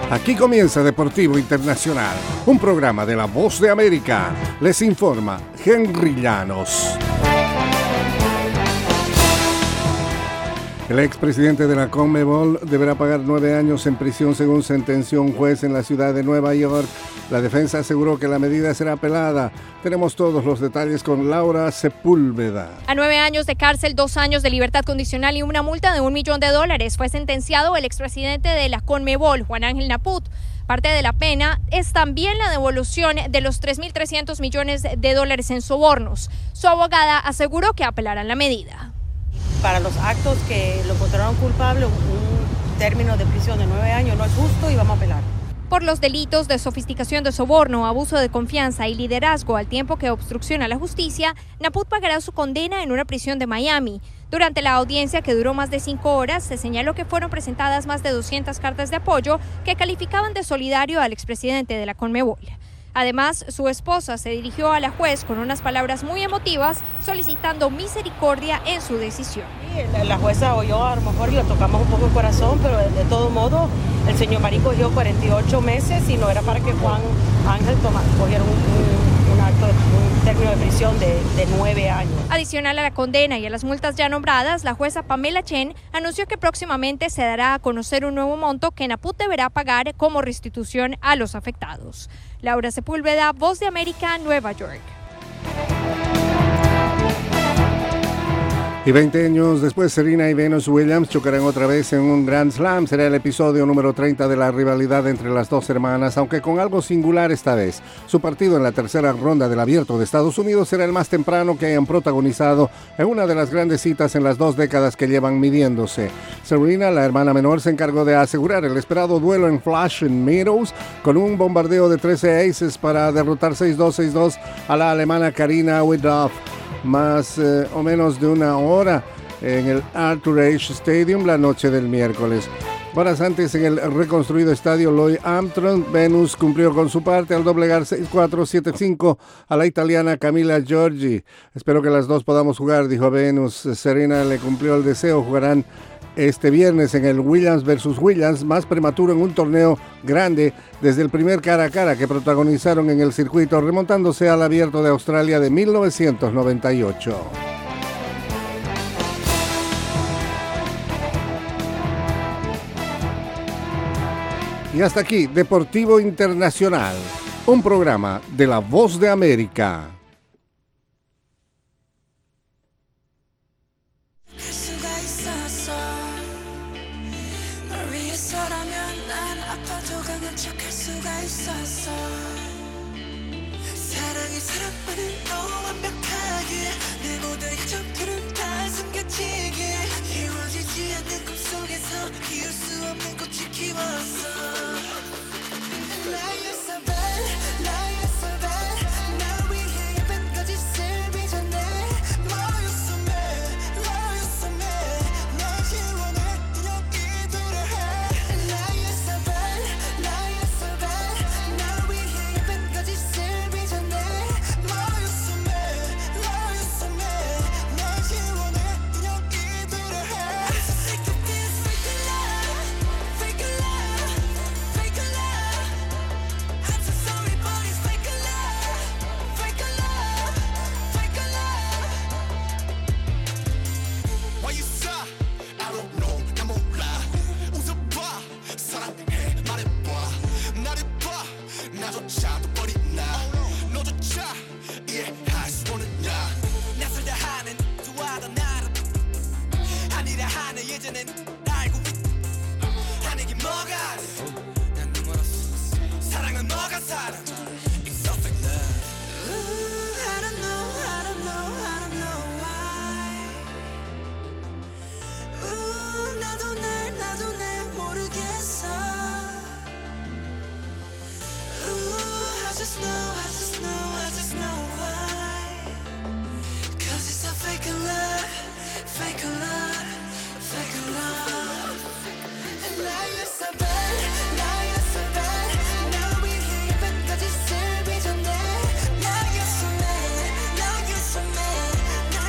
Aquí comienza Deportivo Internacional, un programa de La Voz de América. Les informa Henry Llanos. El expresidente de la CONMEBOL deberá pagar 9 años en prisión según sentenció un juez en la ciudad de Nueva York. La defensa aseguró que la medida será apelada. Tenemos todos los detalles con Laura Sepúlveda. A 9 años de cárcel, 2 años de libertad condicional y una multa de $1 millón fue sentenciado el expresidente de la CONMEBOL, Juan Ángel Naput. Parte de la pena es también la devolución de los $3.300 millones en sobornos. Su abogada aseguró que apelarán la medida. Para los actos que lo encontraron culpable, un término de prisión de 9 años no es justo y vamos a apelar. Por los delitos de sofisticación de soborno, abuso de confianza y liderazgo al tiempo que obstrucción a la justicia, Naput pagará su condena en una prisión de Miami. Durante la audiencia, que duró más de 5 horas, se señaló que fueron presentadas más de 200 cartas de apoyo que calificaban de solidario al expresidente de la CONMEBOL. Además, su esposa se dirigió a la juez con unas palabras muy emotivas, solicitando misericordia en su decisión. La jueza oyó, a lo mejor le tocamos un poco el corazón, pero de todo modo, el señor Marín cogió 48 meses y no era para que Juan Ángel cogiera un término de prisión de 9 años. Adicional a la condena y a las multas ya nombradas, la jueza Pamela Chen anunció que próximamente se dará a conocer un nuevo monto que Naput deberá pagar como restitución a los afectados. Laura Sepúlveda, Voz de América, Nueva York. Y 20 años después, Serena y Venus Williams chocarán otra vez en un Grand Slam. Será el episodio número 30 de la rivalidad entre las dos hermanas, aunque con algo singular esta vez. Su partido en la tercera ronda del Abierto de Estados Unidos será el más temprano que hayan protagonizado en una de las grandes citas en las 2 décadas que llevan midiéndose. Serena, la hermana menor, se encargó de asegurar el esperado duelo en Flushing Meadows con un bombardeo de 13 aces para derrotar 6-2, 6-2 a la alemana Karina Widoff. Más o menos de una hora en el Arthur Ashe Stadium la noche del miércoles. Horas antes, en el reconstruido estadio Louis Armstrong, Venus cumplió con su parte al doblegar 6-4, 7-5 a la italiana Camila Giorgi. Espero que las dos podamos jugar, dijo Venus. Serena le cumplió el deseo. Jugarán este viernes en el Williams versus Williams, más prematuro en un torneo grande desde el primer cara a cara que protagonizaron en el circuito, remontándose al Abierto de Australia de 1998. Y hasta aquí, Deportivo Internacional, un programa de La Voz de América. 사랑이 사랑만을